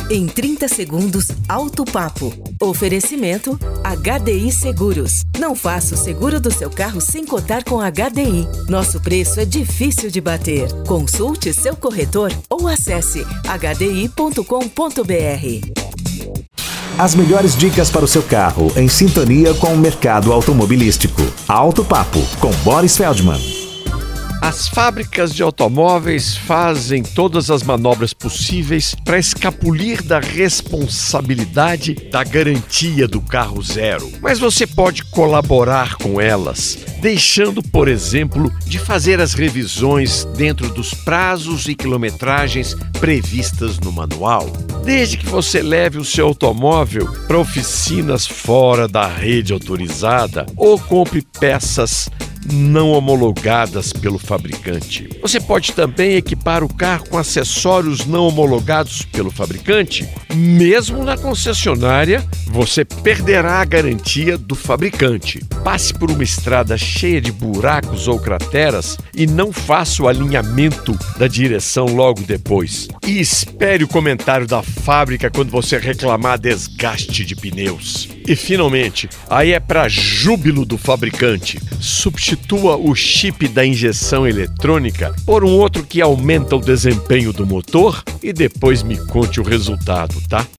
Em 30 segundos, Alto Papo. Oferecimento HDI Seguros. Não faça o seguro do seu carro sem cotar com HDI. Nosso preço é difícil de bater. Consulte seu corretor ou acesse hdi.com.br. As melhores dicas para o seu carro, em sintonia com o mercado automobilístico. Alto Papo, com Boris Feldman. As fábricas de automóveis fazem todas as manobras possíveis para escapulir da responsabilidade da garantia do carro zero. Mas você pode colaborar com elas, deixando, por exemplo, de fazer as revisões dentro dos prazos e quilometragens previstas no manual. Desde que você leve o seu automóvel para oficinas fora da rede autorizada ou compre peças não homologadas pelo fabricante. Você pode também equipar o carro com acessórios não homologados pelo fabricante. Mesmo na concessionária, você perderá a garantia do fabricante. Passe por uma estrada cheia de buracos ou crateras e não faça o alinhamento da direção logo depois. E espere o comentário da fábrica quando você reclamar desgaste de pneus. E finalmente, aí é para júbilo do fabricante. Substitua o chip da injeção eletrônica por um outro que aumenta o desempenho do motor e depois me conte o resultado, tá?